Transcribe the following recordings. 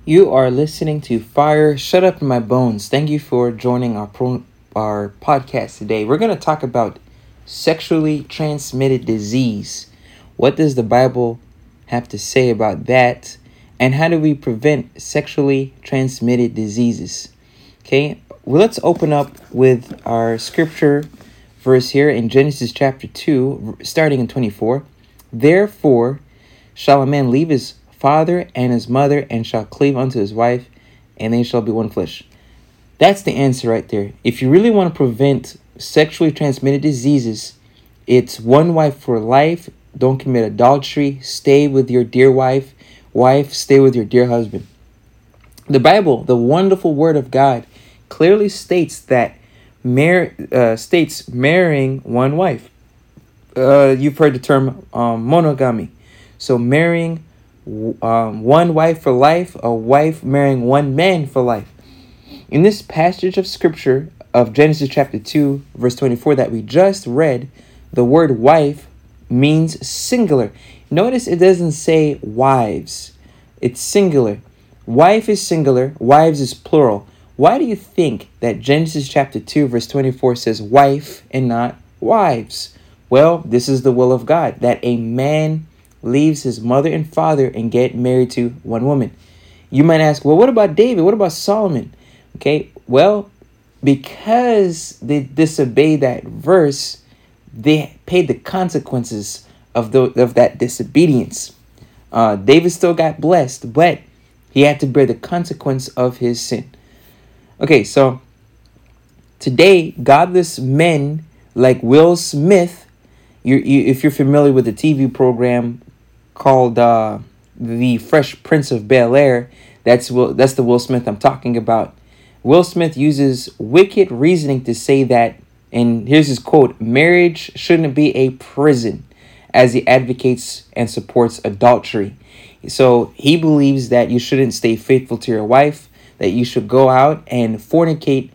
You are listening to Fire Shut Up in My Bones. Thank you for joining our podcast today. We're going to talk about sexually transmitted disease. What does the Bible have to say about that? And how do we prevent sexually transmitted diseases? Okay, well, let's open up with our scripture verse here in Genesis chapter 2, starting in 24. Therefore shall a man leave his father and his mother, and shall cleave unto his wife, and they shall be one flesh. That's the answer right there. If you really want to prevent sexually transmitted diseases, it's one wife for life. Don't commit adultery. Stay with your dear wife. Wife, stay with your dear husband. The Bible, the wonderful word of God, clearly states that marrying one wife. You've heard the term monogamy. So marrying one wife for life, a wife marrying one man for life. In this passage of scripture of Genesis chapter 2, verse 24 that we just read, the word wife means singular. Notice it doesn't say wives. It's singular. Wife is singular. Wives is plural. Why do you think that Genesis chapter 2, verse 24 says wife and not wives? Well, this is the will of God, that a man leaves his mother and father and get married to one woman. You might ask, well, what about David? What about Solomon? Okay, well, because they disobeyed that verse, they paid the consequences of that disobedience. David still got blessed, but he had to bear the consequence of his sin. Okay, so today, godless men like Will Smith, if you're familiar with the TV program called The Fresh Prince of Bel-Air, that's the Will Smith I'm talking about. Will Smith uses wicked reasoning to say that, and here's his quote, marriage shouldn't be a prison, as he advocates and supports adultery. So he believes that you shouldn't stay faithful to your wife, that you should go out and fornicate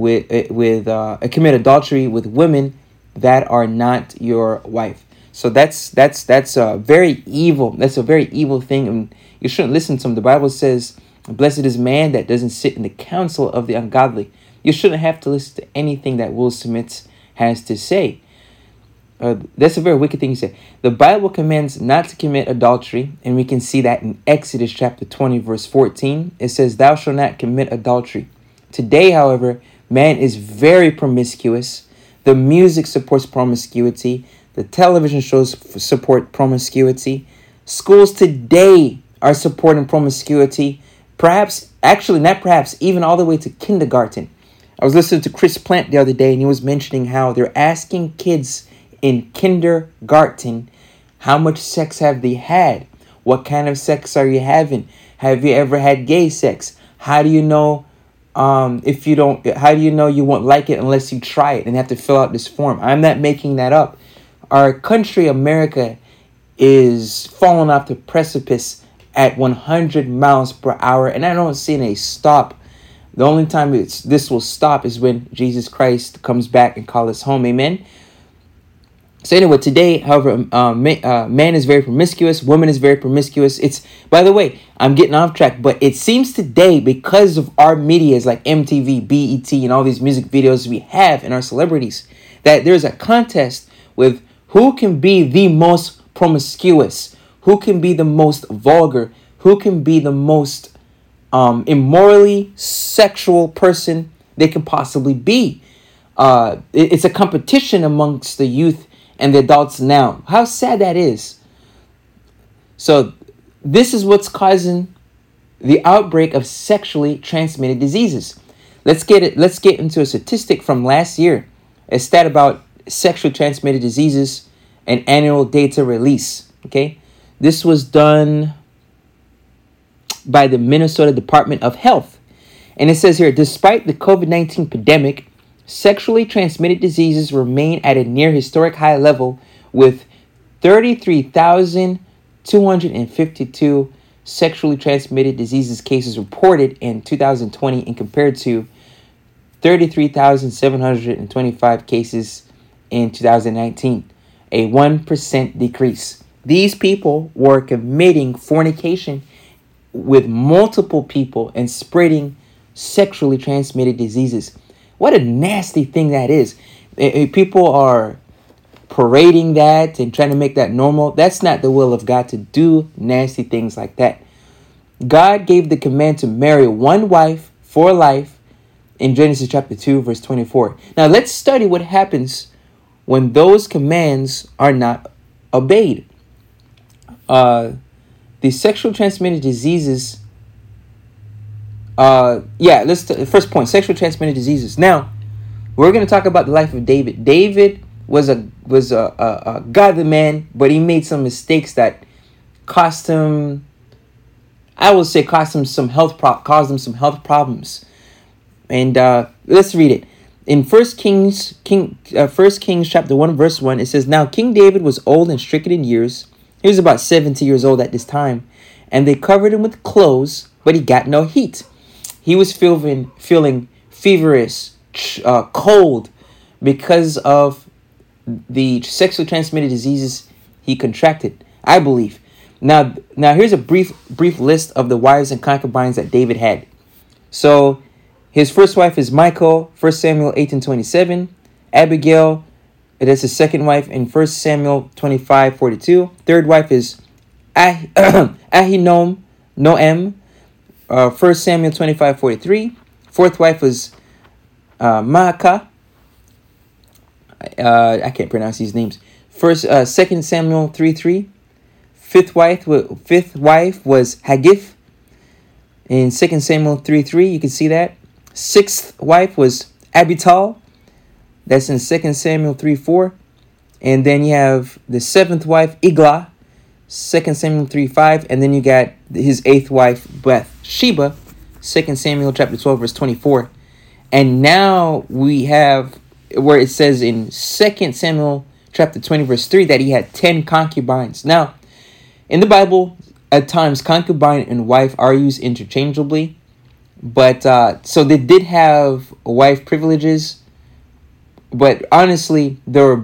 commit adultery with women that are not your wife. So that's a very evil. That's a very evil thing, and you shouldn't listen to him. The Bible says, "Blessed is man that doesn't sit in the counsel of the ungodly." You shouldn't have to listen to anything that Will Smith has to say. That's a very wicked thing to say. The Bible commands not to commit adultery, and we can see that in Exodus chapter 20, verse 14. It says, "Thou shalt not commit adultery." Today, however, man is very promiscuous. The music supports promiscuity. The television shows support promiscuity. Schools today are supporting promiscuity. Even all the way to kindergarten. I was listening to Chris Plant the other day, and he was mentioning how they're asking kids in kindergarten, how much sex have they had? What kind of sex are you having? Have you ever had gay sex? How do you know how do you know you won't like it unless you try it and have to fill out this form? I'm not making that up. Our country, America, is falling off the precipice at 100 miles per hour, and I don't see a stop. The only time this will stop is when Jesus Christ comes back and calls us home. Amen. So anyway, today, however, man is very promiscuous. Woman is very promiscuous. By the way, I'm getting off track, but it seems today, because of our medias like MTV, BET, and all these music videos we have and our celebrities, that there's a contest with who can be the most promiscuous, who can be the most vulgar, who can be the most immorally sexual person they can possibly be. It's a competition amongst the youth and the adults now. How sad that is. So this is what's causing the outbreak of sexually transmitted diseases. Let's get into a statistic from last year. A stat about sexually transmitted diseases and annual data release. Okay, this was done by the Minnesota Department of Health, and it says here, despite the COVID-19 pandemic, sexually transmitted diseases remain at a near historic high level, with 33,252 sexually transmitted diseases cases reported in 2020 and compared to 33,725 cases in 2019, a 1% decrease. These people were committing fornication with multiple people and spreading sexually transmitted diseases. What a nasty thing that is. People are parading that and trying to make that normal. That's not the will of God to do nasty things like that. God gave the command to marry one wife for life in Genesis chapter 2, verse 24. Now let's study what happens when those commands are not obeyed. The sexual transmitted diseases. First point, sexual transmitted diseases. Now, we're going to talk about the life of David. David was a godly man, but he made some mistakes that cost him some health problems. And let's read it. In 1 Kings chapter 1 verse 1, it says, "Now King David was old and stricken in years." He was about 70 years old at this time, and they covered him with clothes, but he got no heat. He was feeling feverish, cold, because of the sexually transmitted diseases he contracted, I believe. Now here's a brief list of the wives and concubines that David had. So his first wife is Michal, 1 Samuel 18:27. Abigail, that's his second wife in 1 Samuel 25:42. Third wife is Ahinoam, 1 Samuel 25:43. Fourth wife was Maacah. I can't pronounce these names. 2 Samuel 3:3. Fifth wife was Haggith in 2 Samuel 3:3. You can see that. Sixth wife was Abital. That's in 2 Samuel 3:4. And then you have the seventh wife, Eglah, 2 Samuel 3:5. And then you got his eighth wife, Bathsheba, 2 Samuel chapter 12, verse 24. And now we have where it says in 2 Samuel chapter 20, verse 3, that he had 10 concubines. Now, in the Bible, at times, concubine and wife are used interchangeably. But so they did have wife privileges. But honestly, they were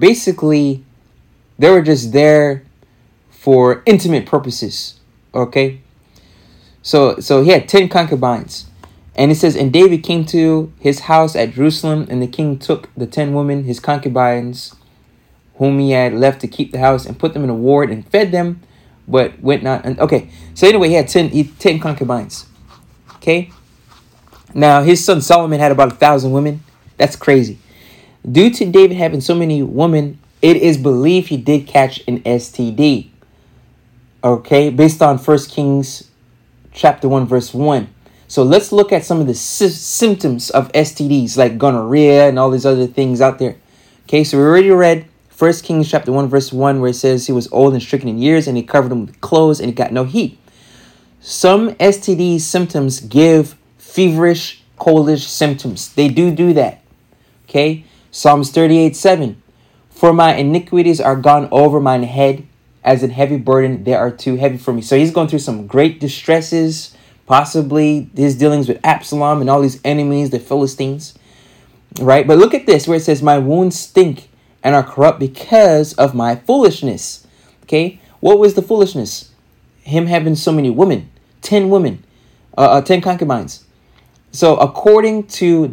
just there for intimate purposes. Okay? So he had 10 concubines. And it says, "And David came to his house at Jerusalem, and the king took the 10 women, his concubines, whom he had left to keep the house, and put them in a ward and fed them, but went not." And okay, so anyway, he had 10 concubines. Okay? Now, his son Solomon had about 1,000 women. That's crazy. Due to David having so many women, it is believed he did catch an STD. Okay? Based on 1 Kings chapter 1, verse 1. So let's look at some of the symptoms of STDs, like gonorrhea and all these other things out there. Okay, so we already read 1 Kings chapter 1, verse 1, where it says he was old and stricken in years, and he covered him with clothes, and he got no heat. Some STD symptoms give feverish, coldish symptoms. They do that. Okay? Psalms 38:7. "For my iniquities are gone over mine head, as a heavy burden, they are too heavy for me." So he's going through some great distresses, possibly his dealings with Absalom and all these enemies, the Philistines. Right? But look at this, where it says, "My wounds stink and are corrupt because of my foolishness." Okay? What was the foolishness? Him having so many women. 10 women. 10 concubines. So according to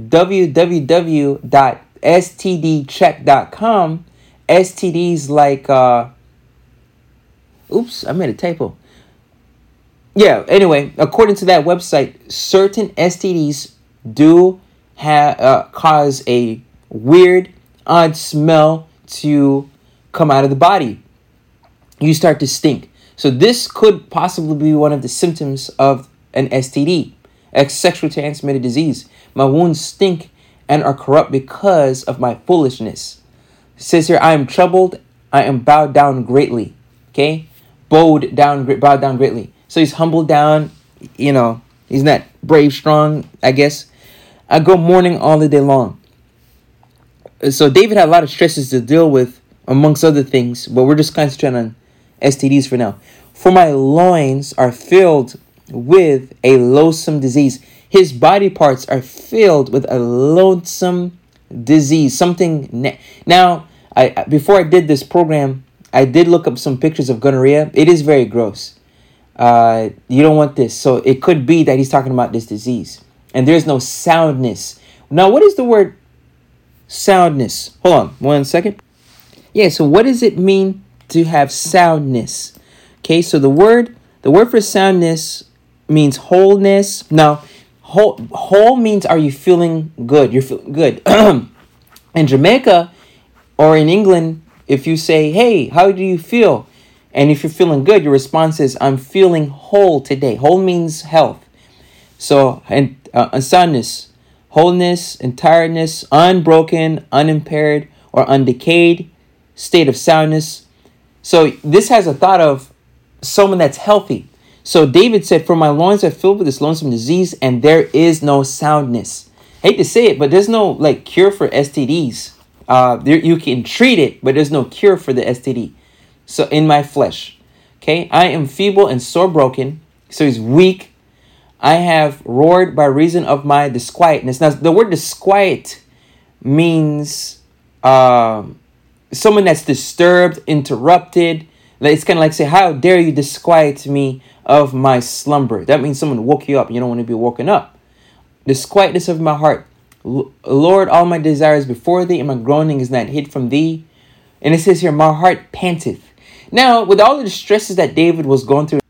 www.stdcheck.com, STDs like, oops, I made a typo. Yeah, anyway, according to that website, certain STDs do cause a weird, odd smell to come out of the body. You start to stink. So this could possibly be one of the symptoms of an STD. A sexually transmitted disease. "My wounds stink and are corrupt because of my foolishness." It says here, "I am troubled, I am bowed down greatly." Okay? Bowed down greatly. So he's humbled down, he's not brave, strong, I guess. "I go mourning all the day long." So David had a lot of stresses to deal with, amongst other things, but we're just concentrating on STDs for now. "For my loins are filled with a loathsome disease." His body parts are filled with a loathsome disease. Now, before I did this program, I did look up some pictures of gonorrhea. It is very gross. You don't want this. So it could be that he's talking about this disease. And there's no soundness. Now, what is the word soundness? Hold on 1 second. Yeah, so what does it mean to have soundness? Okay, so the word for soundness means wholeness. Now, whole means, are you feeling good? You're feeling good. In Jamaica or in England, if you say, hey, how do you feel? And if you're feeling good, your response is, I'm feeling whole today. Whole means health. So, and soundness, wholeness, entireness, unbroken, unimpaired, or undecayed state of soundness. So this has a thought of someone that's healthy. So David said, for my loins are filled with this lonesome disease, and there is no soundness. I hate to say it, but there's no cure for STDs. You can treat it, but there's no cure for the STD. So in my flesh, okay, I am feeble and sore broken. So he's weak. I have roared by reason of my disquietness. Now the word disquiet means someone that's disturbed, interrupted. It's kind of like say, how dare you disquiet me of my slumber? That means someone woke you up. You don't want to be woken up. Disquietness of my heart. Lord, all my desires before thee, and my groaning is not hid from thee. And it says here, my heart panteth. Now, with all the stresses that David was going through,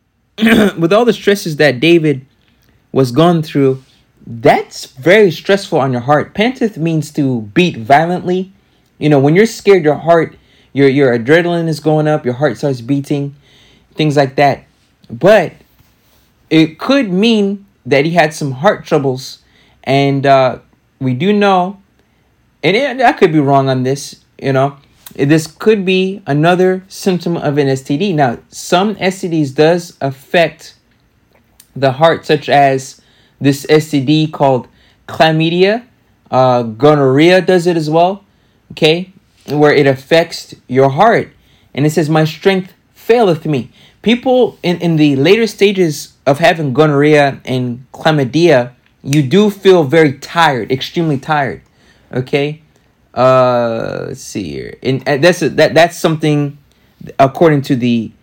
that's very stressful on your heart. Panteth means to beat violently. When you're scared, your heart, your adrenaline is going up, your heart starts beating, things like that. But it could mean that he had some heart troubles. And we do know, and I could be wrong on this, this could be another symptom of an STD. Now, some STDs does affect the heart, such as this STD called chlamydia. Gonorrhea does it as well, okay, where it affects your heart. And it says, my strength faileth me. People in the later stages of having gonorrhea and chlamydia, you do feel very tired, extremely tired, okay? Let's see here. And that's something according to the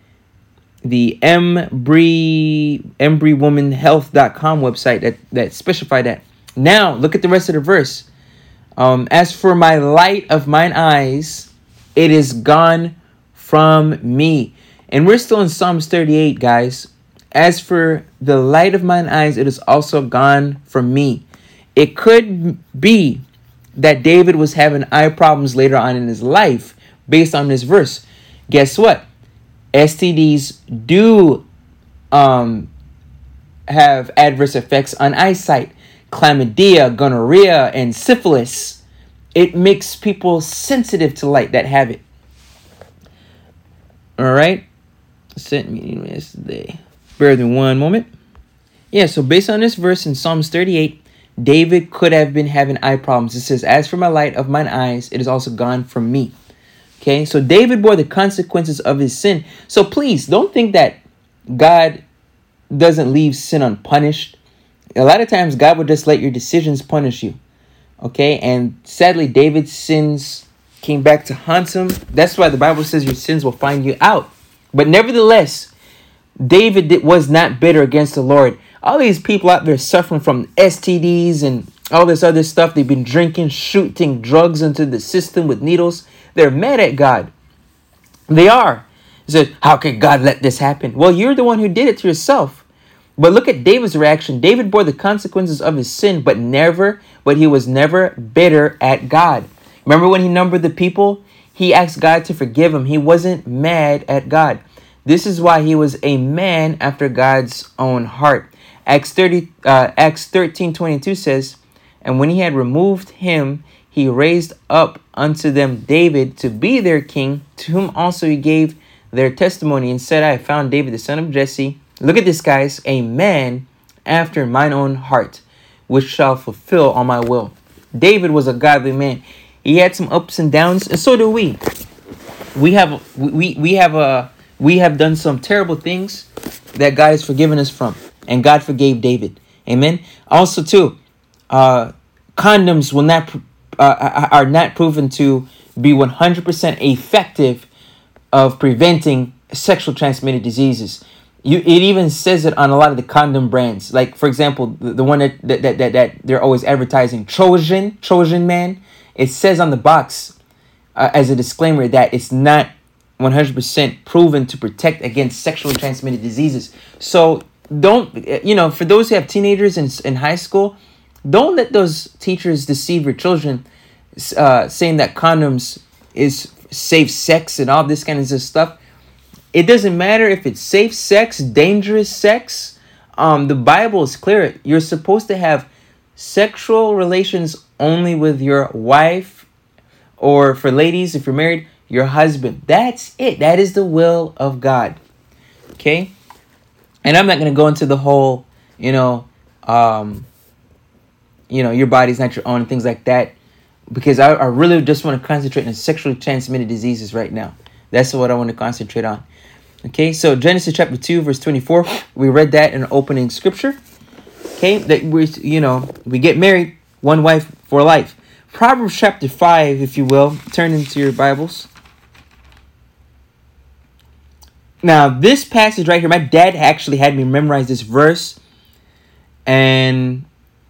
embrywomanhealth.com website that specify that. Now look at the rest of the verse. As for my light of mine eyes, it is gone from me. And we're still in Psalms 38, guys. As for the light of mine eyes, it is also gone from me. It could be that David was having eye problems later on in his life based on this verse. Guess what? STDs do have adverse effects on eyesight. Chlamydia, gonorrhea, and syphilis. It makes people sensitive to light that have it. All right. Sent me yesterday. Bear with me one moment. Yeah, so based on this verse in Psalms 38, David could have been having eye problems. It says, as for my light of mine eyes, it is also gone from me. Okay, so David bore the consequences of his sin. So please don't think that God doesn't leave sin unpunished. A lot of times God will just let your decisions punish you. Okay, and sadly, David's sins came back to haunt him. That's why the Bible says your sins will find you out. But nevertheless, David was not bitter against the Lord. All these people out there suffering from STDs and all this other stuff. They've been drinking, shooting drugs into the system with needles. They're mad at God. They are. He says, how could God let this happen? Well, you're the one who did it to yourself. But look at David's reaction. David bore the consequences of his sin, but he was never bitter at God. Remember when he numbered the people? He asked God to forgive him. He wasn't mad at God. This is why he was a man after God's own heart. Acts 13:22 says, and when he had removed him, he raised up unto them David to be their king, to whom also he gave their testimony, and said, I have found David the son of Jesse. Look at this, guys. A man after mine own heart, which shall fulfill all my will. David was a godly man. He had some ups and downs, and so do we. We have done some terrible things that God has forgiven us from, and God forgave David. Amen. Also, too, condoms are not proven to be 100% effective of preventing sexual transmitted diseases. It even says it on a lot of the condom brands. Like, for example, the one that they're always advertising, Trojan Man. It says on the box as a disclaimer that it's not 100% proven to protect against sexually transmitted diseases. So don't, for those who have teenagers in high school, don't let those teachers deceive your children, saying that condoms is safe sex and all this kind of stuff. It doesn't matter if it's safe sex, dangerous sex. The Bible is clear. You're supposed to have sexual relations only with your wife, or for ladies, if you're married, your husband. That's it. That is the will of God. Okay? And I'm not going to go into the whole, your body's not your own and things like that, because I really just want to concentrate on sexually transmitted diseases right now. That's what I want to concentrate on. Okay, so Genesis chapter 2, verse 24, we read that in the opening scripture. Okay, that we get married, one wife for life. Proverbs chapter 5, if you will, turn into your Bibles. Now, this passage right here, my dad actually had me memorize this verse. And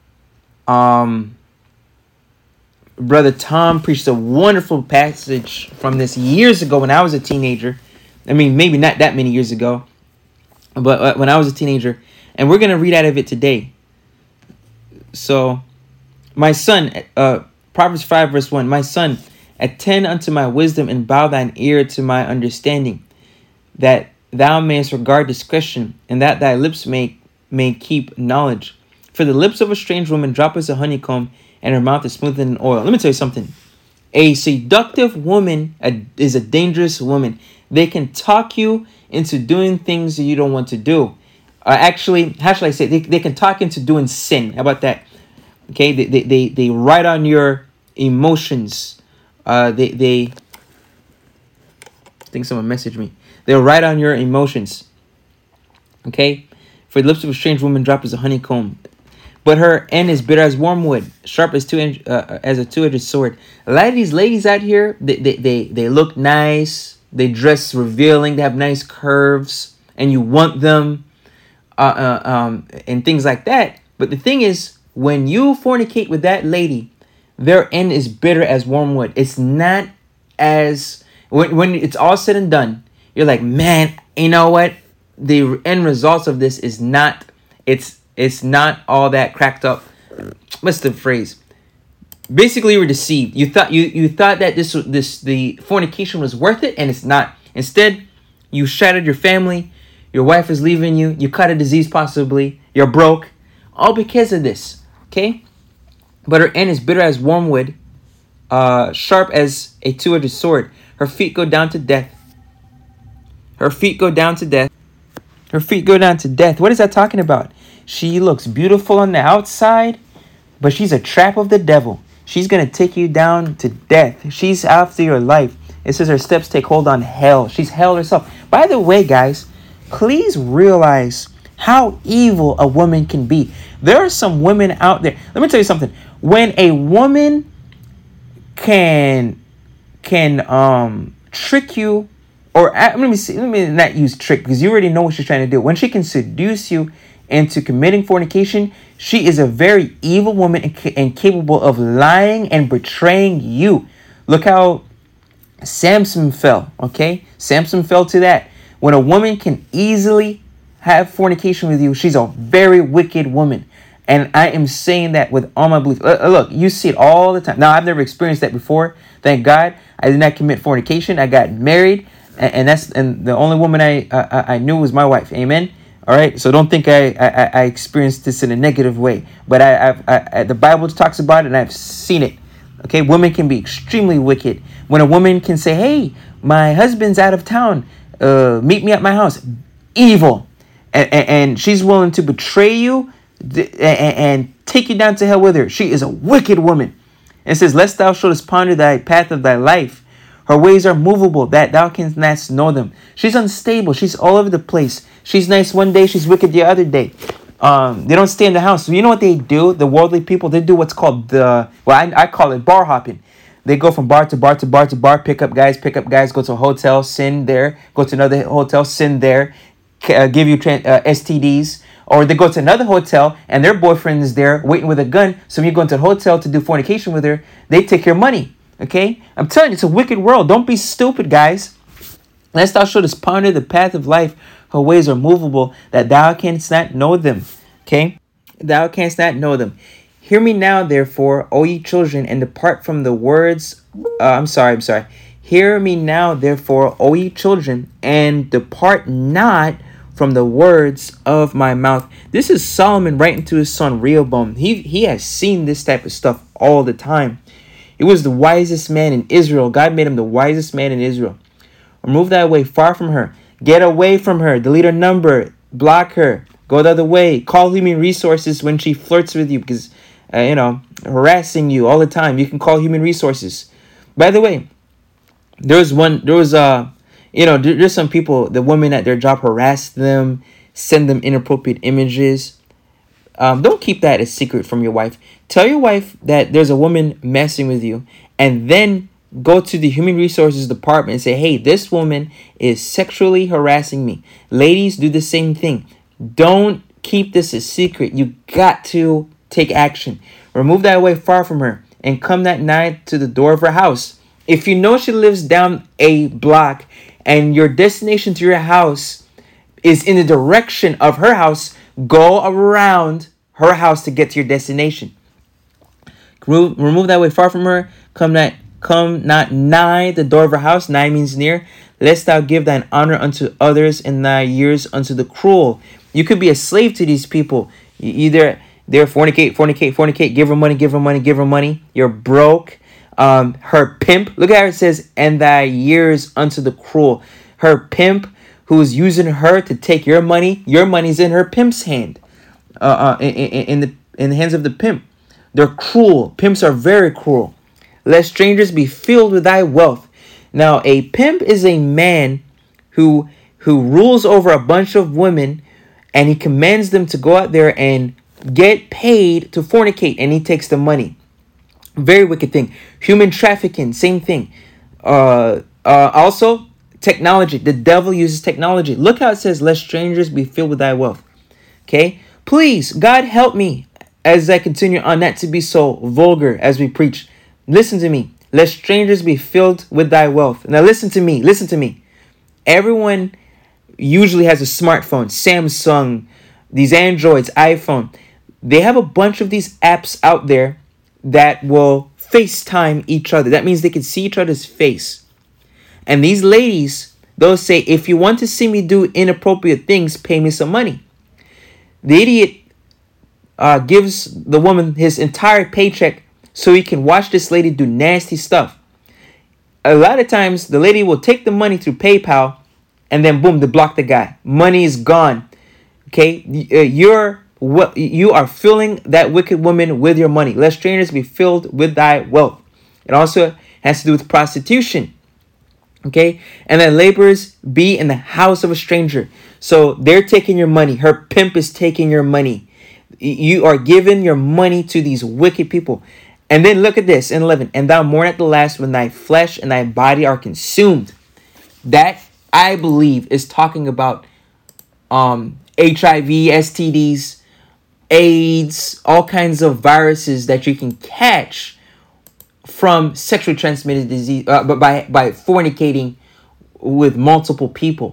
Brother Tom preached a wonderful passage from this years ago when I was a teenager. I mean, maybe not that many years ago, but when I was a teenager. And we're going to read out of it today. So, my son, Proverbs 5 verse 1, my son, attend unto my wisdom and bow thine ear to my understanding, that thou mayest regard discretion, and that thy lips may keep knowledge. For the lips of a strange woman drop as a honeycomb, and her mouth is smoother than oil. Let me tell you something. A seductive woman is a dangerous woman. They can talk you into doing things that you don't want to do. Actually, how should I say? They can talk into doing sin. How about that? Okay, they write on your emotions. I think someone messaged me. They'll write on your emotions. Okay, for the lips of a strange woman drop as a honeycomb, but her end is bitter as wormwood, sharp as as a two-edged sword. A lot of these ladies out here, they look nice, they dress revealing, they have nice curves, and you want them, and things like that. But the thing is, when you fornicate with that lady, their end is bitter as wormwood. It's not as when it's all said and done, you're like, man, you know what? The end results of this is not. It's not all that cracked up. What's the phrase? Basically, you were deceived. You thought that the fornication was worth it, and it's not. Instead, you shattered your family. Your wife is leaving you. You caught a disease, possibly. You're broke, all because of this. Okay, but her end is bitter as wormwood, sharp as a two-edged sword. Her feet go down to death. Her feet go down to death. Her feet go down to death. What is that talking about? She looks beautiful on the outside, but she's a trap of the devil. She's going to take you down to death. She's after your life. It says her steps take hold on hell. She's hell herself. By the way, guys, please realize how evil a woman can be. There are some women out there. Let me tell you something. When a woman can trick you, or let me not use trick, because you already know what she's trying to do. When she can seduce you into committing fornication, she is a very evil woman and capable of lying and betraying you. Look how Samson fell, okay? Samson fell to that. When a woman can easily have fornication with you, she's a very wicked woman. And I am saying that with all my belief. Look, you see it all the time. Now, I've never experienced that before. Thank God. I did not commit fornication. I got married. And the only woman I knew was my wife. Amen. All right. So don't think I experienced this in a negative way. But the Bible talks about it, and I've seen it. Okay. Women can be extremely wicked. When a woman can say, hey, my husband's out of town. Meet me at my house. Evil. And she's willing to betray you and take you down to hell with her. She is a wicked woman. It says, lest thou shouldest ponder thy path of thy life. Her ways are movable, that thou canst not know them. She's unstable. She's all over the place. She's nice one day, she's wicked the other day. They don't stay in the house. So you know what they do? The worldly people, they do what's called I call it bar hopping. They go from bar to bar to bar to bar, pick up guys, go to a hotel, sin there, go to another hotel, sin there. give you STDs, or they go to another hotel and their boyfriend is there waiting with a gun. So when you go into the hotel to do fornication with her, they take your money. Okay? I'm telling you, it's a wicked world. Don't be stupid, guys. Lest thou shouldest ponder the path of life, her ways are movable, that thou canst not know them. Okay? Thou canst not know them. Hear me now, therefore, O ye children, and depart from the words. I'm sorry. Hear me now, therefore, O ye children, and depart not from the words of my mouth. This is Solomon writing to his son Rehoboam. He has seen this type of stuff all the time. He was the wisest man in Israel. God made him the wisest man in Israel. Remove thy way far from her. Get away from her. Delete her number. Block her. Go the other way. Call human resources when she flirts with you because, harassing you all the time. You can call human resources. By the way, there's some people, the women at their job harass them, send them inappropriate images. Don't keep that a secret from your wife. Tell your wife that there's a woman messing with you, and then go to the human resources department and say, hey, this woman is sexually harassing me. Ladies, do the same thing. Don't keep this a secret. You got to take action. Remove thy way far from her, and come that night to the door of her house. If you know she lives down a block and your destination to your house is in the direction of her house, go around her house to get to your destination. Remove that way far from her. Come not nigh the door of her house. Nigh means near. Lest thou give thine honor unto others and thy years unto the cruel. You could be a slave to these people. Either they're fornicate. Give her money. You're broke. Her pimp. Look at how it says, and thy years unto the cruel. Her pimp who is using her to take your money. Your money's in her pimp's hand. In the hands of the pimp. They're cruel. Pimps are very cruel. Let strangers be filled with thy wealth. Now, a pimp is a man who rules over a bunch of women, and he commands them to go out there and get paid to fornicate, and he takes the money. Very wicked thing. Human trafficking, same thing. Also, technology. The devil uses technology. Look how it says, let strangers be filled with thy wealth. Okay? Please, God help me as I continue on not to be so vulgar as we preach. Listen to me. Let strangers be filled with thy wealth. Now listen to me. Everyone usually has a smartphone, Samsung, these Androids, iPhone. They have a bunch of these apps out there that will FaceTime each other. That means they can see each other's face. And these ladies, they'll say, if you want to see me do inappropriate things, pay me some money. The idiot gives the woman his entire paycheck so he can watch this lady do nasty stuff. A lot of times, the lady will take the money through PayPal, and then boom, they block the guy. Money is gone. Okay, you are filling that wicked woman with your money. Let strangers be filled with thy wealth. It also has to do with prostitution. Okay, and then laborers be in the house of a stranger. So they're taking your money. Her pimp is taking your money. You are giving your money to these wicked people. And then look at this in 11. And thou mourn at the last when thy flesh and thy body are consumed. That, I believe, is talking about HIV, STDs, AIDS, all kinds of viruses that you can catch from sexually transmitted disease, but by fornicating with multiple people.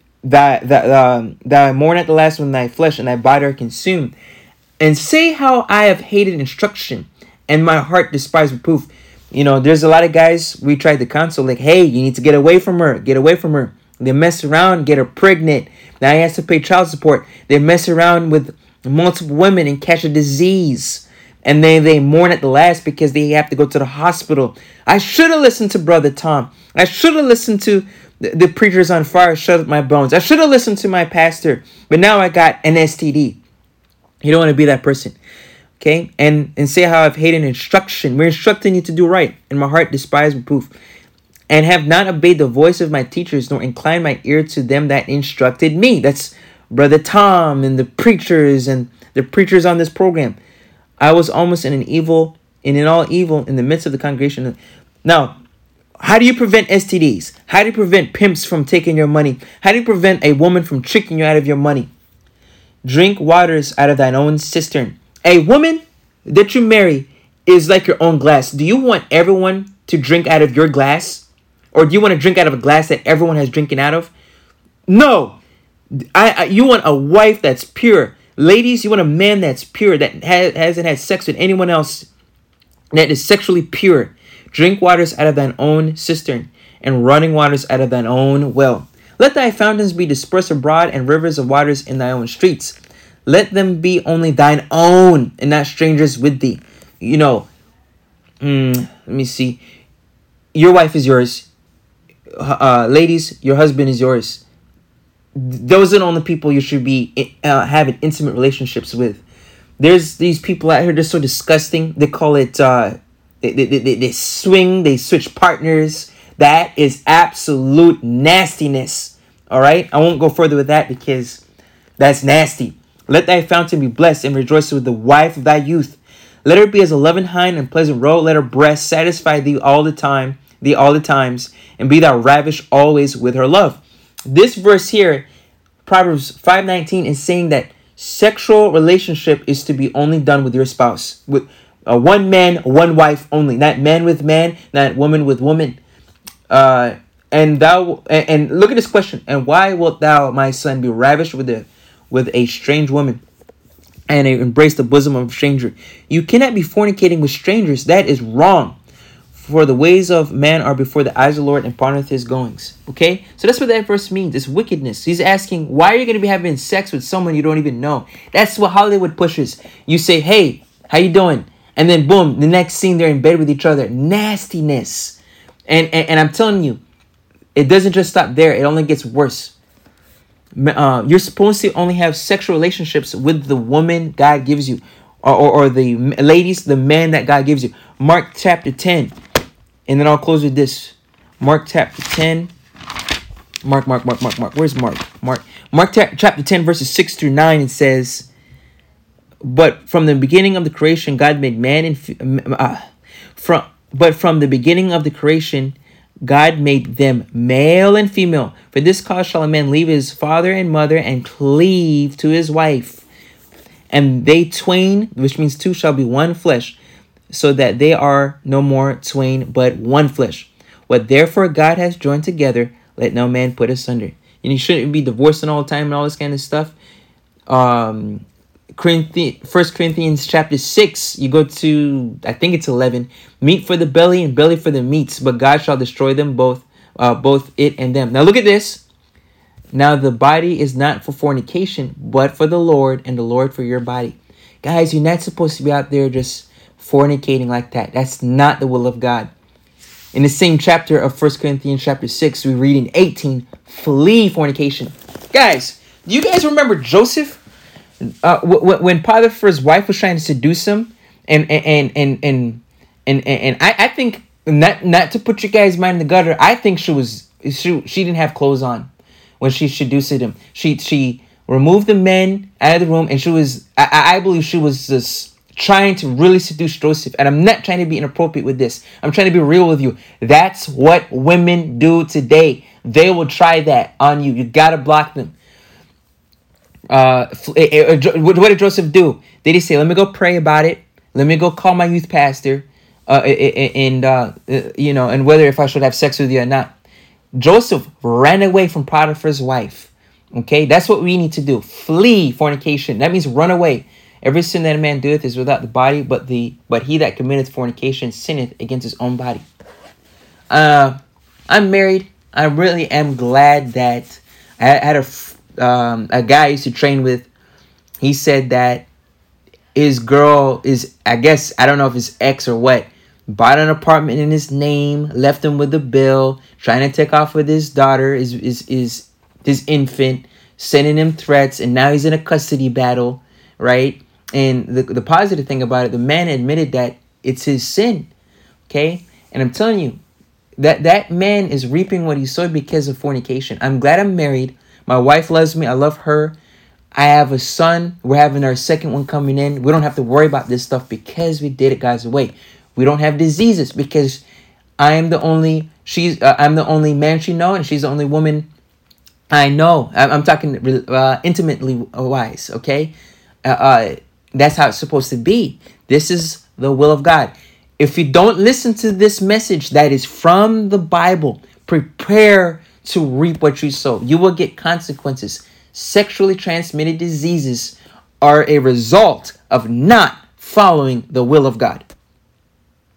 Thou mourn at the last when thy flesh and thy body are consumed. And say how I have hated instruction, and my heart despised reproof. There's a lot of guys we tried to counsel, like, hey, you need to get away from her. They mess around, get her pregnant. Now he has to pay child support. They mess around with multiple women and catch a disease. And then they mourn at the last because they have to go to the hospital. I should have listened to Brother Tom. I should have listened to the preachers on fire, shut up my bones. I should have listened to my pastor. But now I got an STD. You don't want to be that person. Okay? And say how I've hated instruction. We're instructing you to do right. And my heart despised reproof. And have not obeyed the voice of my teachers, nor inclined my ear to them that instructed me. That's Brother Tom and the preachers on this program. I was almost in all evil in the midst of the congregation. Now, How do you prevent STDs? How do you prevent pimps from taking your money? How do you prevent a woman from tricking you out of your money? Drink waters out of thine own cistern. A woman that you marry is like your own glass. Do you want everyone to drink out of your glass? Or do you want to drink out of a glass that everyone has drinking out of? No. You want a wife that's pure. Ladies, you want a man that's pure, that hasn't had sex with anyone else, that is sexually pure. Drink waters out of thine own cistern, and running waters out of thine own well. Let thy fountains be dispersed abroad, and rivers of waters in thy own streets. Let them be only thine own, and not strangers with thee. Let me see. Your wife is yours. Ladies, your husband is yours. Those are the only people you should be having intimate relationships with. There's these people out here, they're so disgusting. They call it, they swing, they switch partners. That is absolute nastiness. All right? I won't go further with that because that's nasty. Let thy fountain be blessed, and rejoice with the wife of thy youth. Let her be as a loving hind and pleasant roe. Let her breast satisfy thee all the times, and be thou ravished always with her love. This verse here, Proverbs 5:19, is saying that sexual relationship is to be only done with your spouse, with one man, one wife only, not man with man, not woman with woman. And look at this question. And why wilt thou, my son, be ravished with a strange woman, and embrace the bosom of a stranger? You cannot be fornicating with strangers. That is wrong. For the ways of man are before the eyes of the Lord, and pondereth his goings. Okay? So that's what that verse means. It's wickedness. He's asking, why are you going to be having sex with someone you don't even know? That's what Hollywood pushes. You say, hey, how you doing? And then boom, the next scene they're in bed with each other. Nastiness. And I'm telling you, it doesn't just stop there. It only gets worse. You're supposed to only have sexual relationships with the woman God gives you. Or the ladies, the man that God gives you. Mark chapter 10. And then I'll close with this. Mark chapter 10. Mark. Where's Mark? Mark chapter 10, verses 6 through 9. It says, But from the beginning of the creation, God made man and from the beginning of the creation, God made them male and female. For this cause shall a man leave his father and mother and cleave to his wife, and they twain, which means two, shall be one flesh. So that they are no more twain, but one flesh. What therefore God has joined together, let no man put asunder. And you shouldn't be divorcing all the time and all this kind of stuff. 1 Corinthians chapter 6, you go to, I think it's 11. Meat for the belly and belly for the meats, but God shall destroy them both it and them. Now look at this. Now the body is not for fornication, but for the Lord, and the Lord for your body. Guys, you're not supposed to be out there just fornicating like that. That's not the will of God. In the same chapter of 1 Corinthians chapter 6, we read in 18, flee fornication. Guys, do you guys remember Joseph? When Potiphar's wife was trying to seduce him, and I think, not to put you guys' mind in the gutter, I think she didn't have clothes on when she seduced him. She removed the men out of the room, and I believe she was just trying to really seduce Joseph. And I'm not trying to be inappropriate with this. I'm trying to be real with you. That's what women do today. They will try that on you. You gotta block them. What did Joseph do? Did he say, let me go pray about it? Let me go call my youth pastor, and whether if I should have sex with you or not? Joseph ran away from Potiphar's wife. Okay, that's what we need to do. Flee fornication. That means run away. Every sin that a man doeth is without the body, but he that committeth fornication sinneth against his own body. I'm married. I really am glad that I had a guy I used to train with. He said that his girl is, I guess, I don't know if it's ex or what, bought an apartment in his name, left him with the bill, trying to take off with his daughter, his infant, sending him threats, and now he's in a custody battle, right? And the positive thing about it, the man admitted that it's his sin, okay? And I'm telling you, that man is reaping what he sowed because of fornication. I'm glad I'm married. My wife loves me. I love her. I have a son. We're having our second one coming in. We don't have to worry about this stuff because we did it God's way. We don't have diseases because I'm the only man she know, and she's the only woman I know. I'm talking intimately wise, okay? That's how it's supposed to be. This is the will of God. If you don't listen to this message that is from the Bible, prepare to reap what you sow. You will get consequences. Sexually transmitted diseases are a result of not following the will of God.